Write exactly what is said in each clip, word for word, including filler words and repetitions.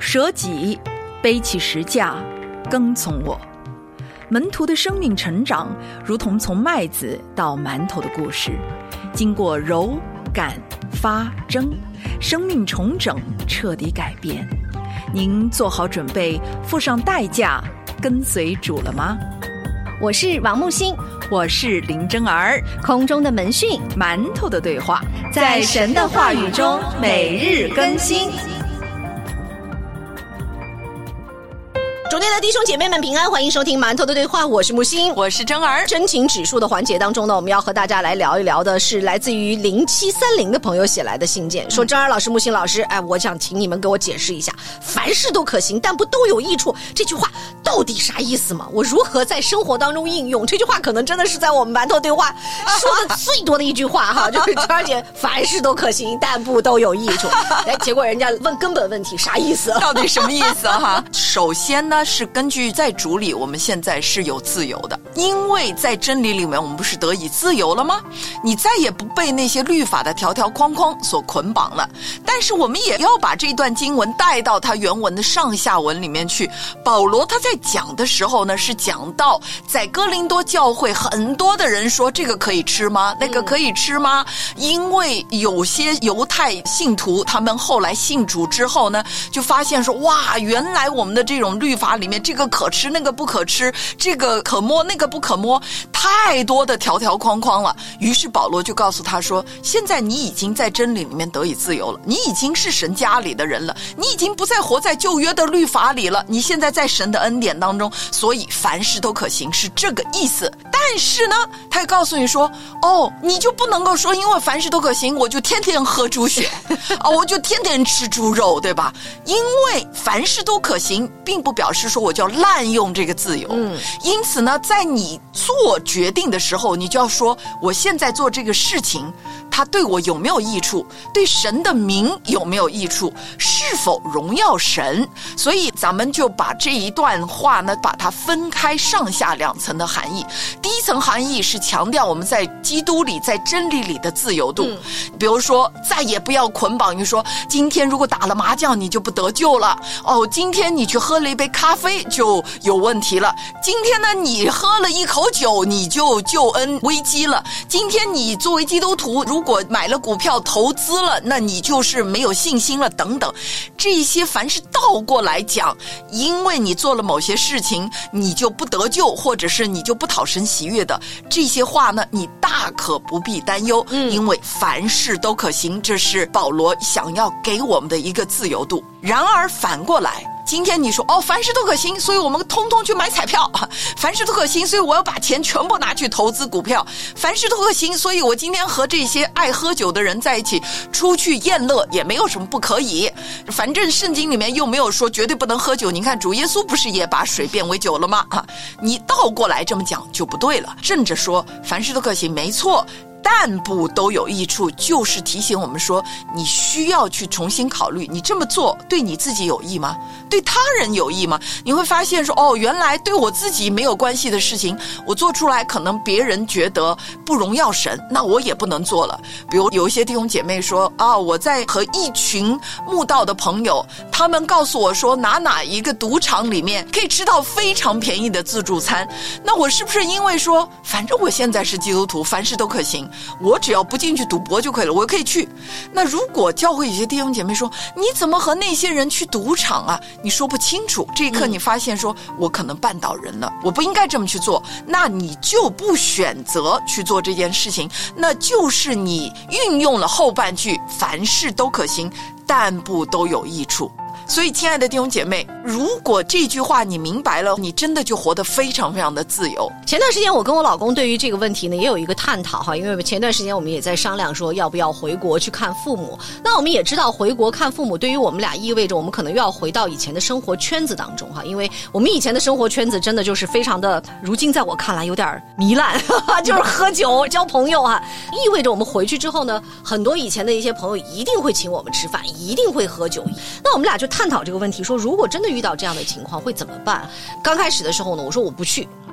舍己，背起十架，跟从我。门徒的生命成长，如同从麦子到馒头的故事，经过揉、擀、发、蒸，生命重整，彻底改变。您做好准备，付上代价，跟随主了吗？ 我是王木星， 我是林真儿。 空中的门讯， 馒头的对话， 在神的话语中每日更新。主内的弟兄姐妹们平安，欢迎收听馒头的对话，我是木星， 我是真儿。 真情指数的环节当中呢，我们要和大家来聊一聊的是来自于零七三零的朋友写来的信件，说真儿老师、木星老师，哎，我想请你们给我解释一下，凡事都可行，但不都有益处，这句话到底啥意思嘛？我如何在生活当中应用？这句话可能真的是在我们馒头对话说的最多的一句话哈，就是真儿姐，凡事都可行，但不都有益处。哎，结果人家问根本问题，啥意思？ 到底什么意思哈？首先呢，是根据在主里我们现在是有自由的，因为在真理里面我们不是得以自由了吗？你再也不被那些律法的条条框框所捆绑了。但是我们也要把这段经文带到它原文的上下文里面去。保罗他在讲的时候呢，是讲到在哥林多教会很多的人说这个可以吃吗？那个可以吃吗？因为有些犹太信徒他们后来信主之后呢，就发现说，哇，原来我们的这种律法里面这个可吃那个不可吃，这个可摸那个不可摸，太多的条条框框了。于是保罗就告诉他说，现在你已经在真理里面得以自由了，你已经是神家里的人了，你已经不再活在旧约的律法里了，你现在在神的恩典当中，所以凡事都可行，是这个意思。但是呢，他也告诉你说，哦，你就不能够说因为凡事都可行我就天天喝猪血哦，我就天天吃猪肉，对吧？因为凡事都可行并不表示说我就要滥用这个自由。嗯，因此呢，在你做决定的时候，你就要说，我现在做这个事情它对我有没有益处，对神的名有没有益处，是否荣耀神。所以咱们就把这一段话呢，把它分开上下两层的含义。第一层含义是强调我们在基督里在真理里的自由度、嗯、比如说再也不要捆绑于说，今天如果打了麻将你就不得救了，哦，今天你去喝了一杯咖啡就有问题了，今天呢你喝了一口酒你就救恩危机了，今天你作为基督徒如果买了股票投资了，那你就是没有信心了等等。这些凡是倒过来讲，因为你做了某些事情你就不得救，或者是你就不讨神喜悦的，这些话呢你大可不必担忧、嗯、因为凡事都可行，这是保罗想要给我们的一个自由度。然而反过来，今天你说，哦，凡事都可行，所以我们通通去买彩票，凡事都可行，所以我要把钱全部拿去投资股票，凡事都可行，所以我今天和这些爱喝酒的人在一起出去宴乐也没有什么不可以，反正圣经里面又没有说绝对不能喝酒，你看主耶稣不是也把水变为酒了吗？你倒过来这么讲就不对了。正着说凡事都可行没错，但不都有益处，就是提醒我们说，你需要去重新考虑，你这么做对你自己有益吗？对他人有益吗？你会发现说，哦，原来对我自己没有关系的事情，我做出来可能别人觉得不荣耀神，那我也不能做了。比如有一些弟兄姐妹说，啊，我在和一群慕道的朋友，他们告诉我说，哪哪一个赌场里面可以吃到非常便宜的自助餐，那我是不是因为说，反正我现在是基督徒，凡事都可行，我只要不进去赌博就可以了，我可以去。那如果教会有些弟兄姐妹说，你怎么和那些人去赌场啊？你说不清楚，这一刻你发现说、嗯、我可能绊倒人了，我不应该这么去做，那你就不选择去做这件事情，那就是你运用了后半句，凡事都可行，但不都有益处。所以亲爱的弟兄姐妹，如果这句话你明白了，你真的就活得非常非常的自由。 前段时间我跟我老公对于这个问题呢也有一个探讨哈，因为前段时间我们也在商量说要不要回国去看父母。那我们也知道回国看父母对于我们俩意味着我们可能又要回到以前的生活圈子当中哈，因为我们以前的生活圈子真的就是非常的，如今在我看来有点糜烂就是喝酒交朋友哈，意味着我们回去之后呢，很多以前的一些朋友一定会请我们吃饭，一定会喝酒。那我们俩就探讨这个问题，说如果真的遇到这样的情况会怎么办。刚开始的时候呢，我说我不去，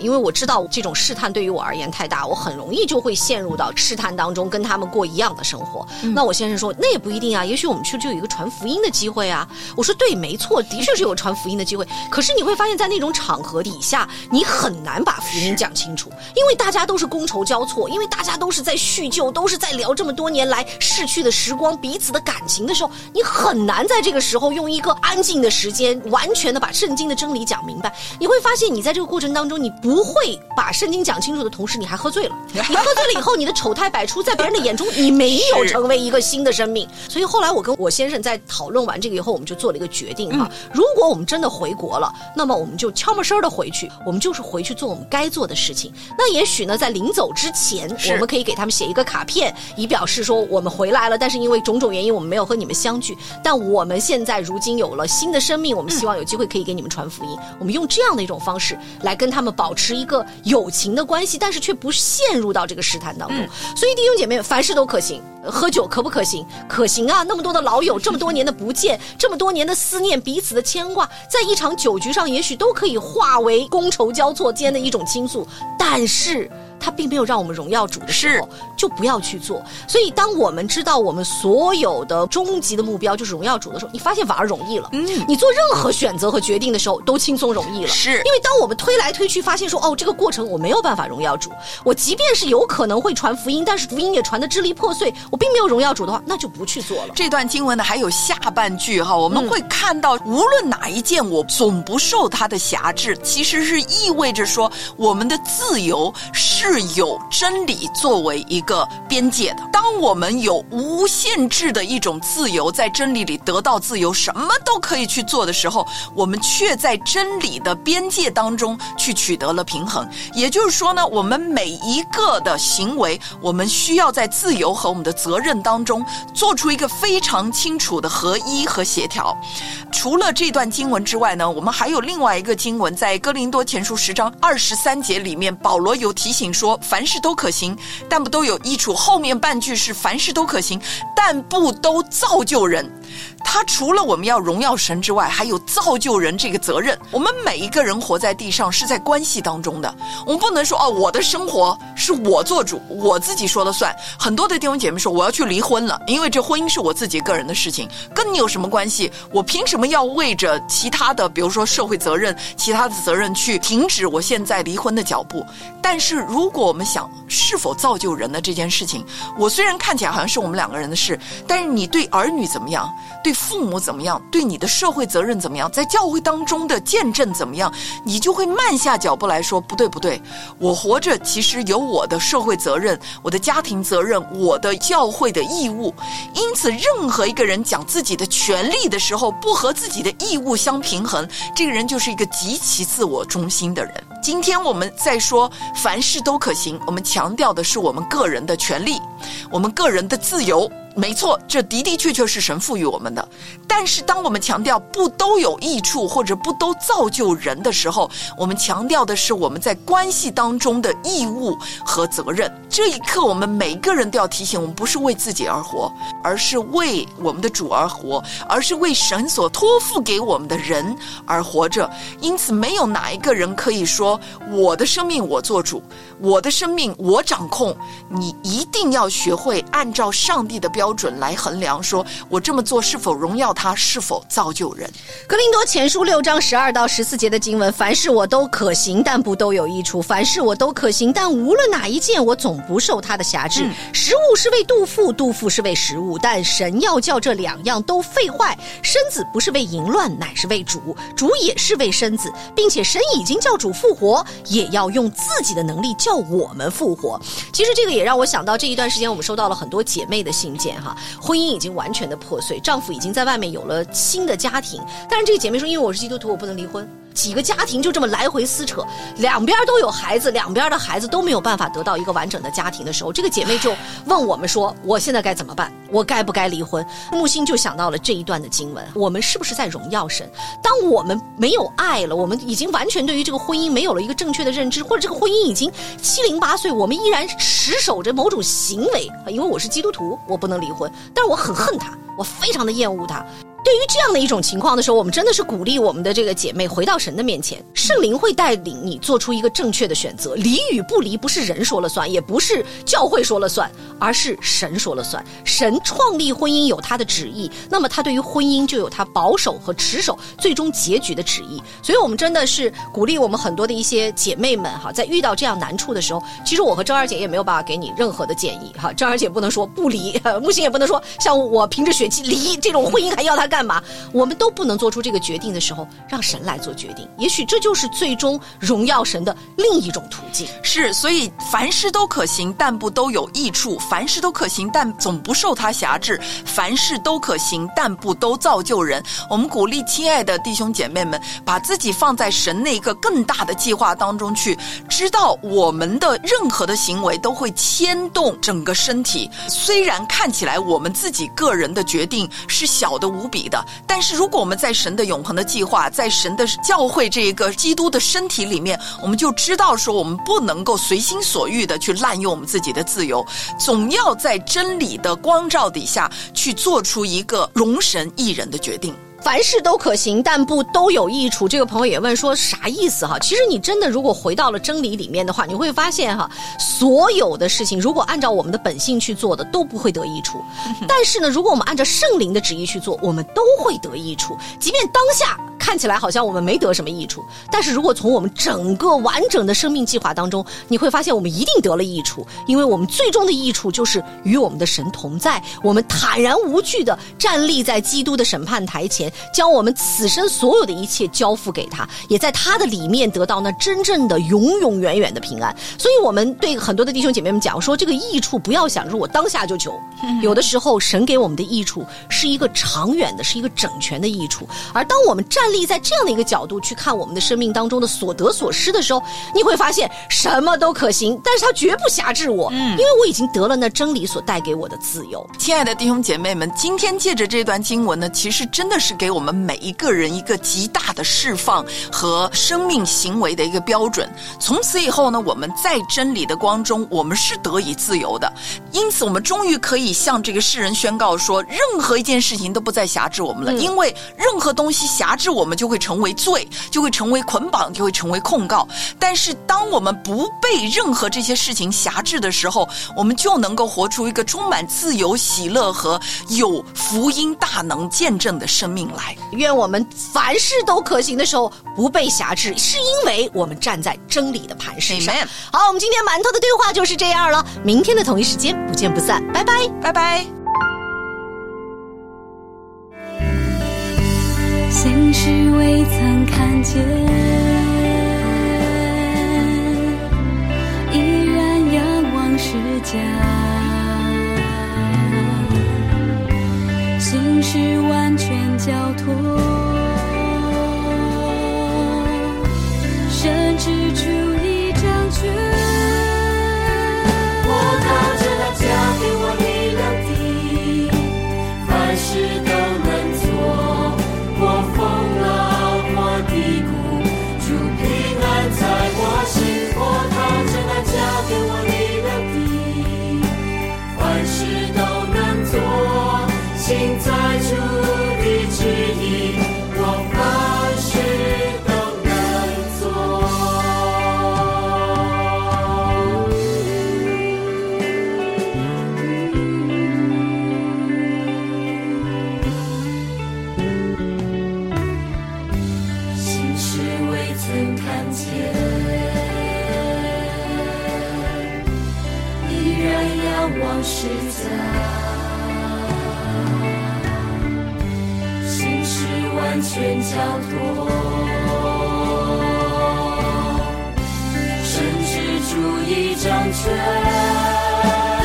因为我知道这种试探对于我而言太大，我很容易就会陷入到试探当中，跟他们过一样的生活。嗯、那我先生说那也不一定啊，也许我们去就有一个传福音的机会啊。我说对，没错，的确是有传福音的机会，可是你会发现在那种场合底下你很难把福音讲清楚，因为大家都是觥筹交错，因为大家都是在叙旧，都是在聊这么多年来逝去的时光，彼此的感情的时候，你很难在这个时候用一个安静的时间完全的把圣经的真理讲明白。你会发现你在这个过程当中，你不会把圣经讲清楚的同时你还喝醉了，你喝醉了以后你的丑态百出，在别人的眼中你没有成为一个新的生命。所以后来我跟我先生在讨论完这个以后，我们就做了一个决定哈、嗯，如果我们真的回国了，那么我们就悄没声的回去，我们就是回去做我们该做的事情。那也许呢在临走之前我们可以给他们写一个卡片，以表示说我们回来了，但是因为种种原因我们没有和你们相聚，但我们现在如今有了新的生命，我们希望有机会可以给你们传福音、嗯、我们用这样的一种方式来跟他们保持一个友情的关系，但是却不陷入到这个试探当中、嗯、所以弟兄姐妹凡事都可行。喝酒可不可行？可行啊，那么多的老友，这么多年的不见，这么多年的思念，彼此的牵挂，在一场酒局上也许都可以化为觥筹交错间的一种倾诉，但是它并没有让我们荣耀主的时候，就不要去做。所以当我们知道我们所有的终极的目标就是荣耀主的时候，你发现反而容易了。嗯，你做任何选择和决定的时候都轻松容易了。是，因为当我们推来推去发现说，哦，这个过程我没有办法荣耀主，我即便是有可能会传福音，但是福音也传得支离破碎，我并没有荣耀主的话，那就不去做了。 这段经文呢还有下半句哈，我们会看到、嗯、无论哪一件我总不受它的辖制，其实是意味着说我们的自由是有真理作为一个边界的。当我们有无限制的一种自由，在真理里得到自由，什么都可以去做的时候，我们却在真理的边界当中去取得了平衡。也就是说呢，我们每一个的行为，我们需要在自由和我们的责任当中做出一个非常清楚的合一和协调。除了这段经文之外呢，我们还有另外一个经文，在哥林多前书十章二十三节里面，保罗有提醒说凡事都可行，但不都有益处。后面半句是凡事都可行，但不都造就人。他除了我们要荣耀神之外，还有造就人这个责任。我们每一个人活在地上是在关系当中的，我们不能说哦，我的生活是我做主，我自己说了算。很多的弟兄姐妹说我要去离婚了，因为这婚姻是我自己个人的事情，跟你有什么关系？我凭什么要为着其他的，比如说社会责任、其他的责任去停止我现在离婚的脚步？但是如果我们想是否造就人的这件事情，我虽然看起来好像是我们两个人的事，但是你对儿女怎么样，对父母怎么样，对你的社会责任怎么样，在教会当中的见证怎么样，你就会慢下脚步来说，不对不对，我活着其实有我的社会责任，我的家庭责任，我的教会的义务。因此任何一个人讲自己的权利的时候，不和自己的义务相平衡，这个人就是一个极其自我中心的人。今天我们在说凡事都可行，我们强调的是我们个人的权利，我们个人的自由。没错，这的的确确是神赋予我们的。但是当我们强调不都有益处或者不都造就人的时候，我们强调的是我们在关系当中的义务和责任。这一刻我们每个人都要提醒，我们不是为自己而活，而是为我们的主而活，而是为神所托付给我们的人而活着。因此没有哪一个人可以说我的生命我做主，我的生命我掌控。你一定要学会按照上帝的标准标准来衡量，说我这么做是否荣耀他，是否造就人。 哥林多前书六章十二到十四节的经文，凡事我都可行，但不都有益处；凡事我都可行，但无论哪一件，我总不受他的辖制。嗯、食物是为肚腹，肚腹是为食物，但神要叫这两样都废坏。身子不是为淫乱，乃是为主；主也是为身子，并且神已经叫主复活，也要用自己的能力叫我们复活。其实这个也让我想到，这一段时间我们收到了很多姐妹的信件。婚姻已经完全的破碎，丈夫已经在外面有了新的家庭，但是这个姐妹说，因为我是基督徒我不能离婚。几个家庭就这么来回撕扯，两边都有孩子，两边的孩子都没有办法得到一个完整的家庭的时候，这个姐妹就问我们说，我现在该怎么办？我该不该离婚？木星就想到了这一段的经文，我们是不是在荣耀神？当我们没有爱了，我们已经完全对于这个婚姻没有了一个正确的认知，或者这个婚姻已经七零八碎，我们依然持守着某种行为，因为我是基督徒我不能离婚，但是我很恨他，我非常的厌恶他。对对于这样的一种情况的时候，我们真的是鼓励我们的这个姐妹回到神的面前，圣灵会带领你做出一个正确的选择。离与不离不是人说了算，也不是教会说了算，而是神说了算。神创立婚姻有他的旨意，那么他对于婚姻就有他保守和持守最终结局的旨意。所以我们真的是鼓励我们很多的一些姐妹们哈，在遇到这样难处的时候，其实我和郑二姐也没有办法给你任何的建议哈。郑二姐不能说不离，木星也不能说像我凭着血气离，这种婚姻还要他干嘛？我们都不能做出这个决定的时候，让神来做决定。也许这就是最终荣耀神的另一种途径。 是，所以凡事都可行，但不都有益处；凡事都可行，但总不受他辖制；凡事都可行，但不都造就人。我们鼓励亲爱的弟兄姐妹们，把自己放在神那个更大的计划当中去，知道我们的任何的行为都会牵动整个身体。虽然看起来我们自己个人的决定是小的无比的，但是如果我们在神的永恒的计划，在神的教会这个基督的身体里面，我们就知道说我们不能够随心所欲的去滥用我们自己的自由，总要在真理的光照底下去做出一个容神益人的决定。 凡事都可行，但不都有益处。这个朋友也问说啥意思哈？其实你真的如果回到了真理里面的话，你会发现哈，所有的事情如果按照我们的本性去做的都不会得益处，但是呢，如果我们按照圣灵的旨意去做，我们都会得益处。即便当下看起来好像我们没得什么益处，但是如果从我们整个完整的生命计划当中，你会发现我们一定得了益处，因为我们最终的益处就是与我们的神同在，我们坦然无惧的站立在基督的审判台前，将我们此生所有的一切交付给他，也在他的里面得到那真正的永永远远的平安。所以我们对很多的弟兄姐妹们讲说，这个益处不要想着我当下就求，有的时候神给我们的益处是一个长远的，是一个整全的益处。而当我们站立在这样的一个角度去看我们的生命当中的所得所失的时候，你会发现什么都可行，但是它绝不辖制我，嗯，因为我已经得了那真理所带给我的自由。 亲爱的弟兄姐妹们，今天借着这段经文呢，其实真的是给我们每一个人一个极大的释放和生命行为的一个标准。从此以后呢，我们在真理的光中，我们是得以自由的。因此我们终于可以向这个世人宣告说，任何一件事情都不再辖制我们了，嗯，因为任何东西辖制我们就会成为罪，就会成为捆绑，就会成为控告。但是当我们不被任何这些事情辖制的时候，我们就能够活出一个充满自由、喜乐和有福音大能见证的生命来。 愿我们凡事都可行的时候不被辖制，是因为我们站在真理的磐石上。好，我们今天馒头的对话就是这样了，明天的同一时间不见不散，拜拜， 拜拜。 心事未曾看见，依然仰望世家，心事完全交托，甚至出一张权， 我靠着那加给我力量的，凡事都能做，我风浪或低谷，主平安在我心。我靠着那加给我力量的，凡事都能做，心在主的旨意，我凡事都能做。心事未曾看见，依然仰望十架，心事完全交托，甚至主一掌权，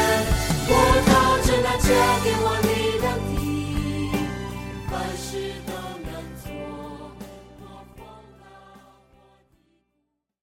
我靠着那加给我力量的，凡事都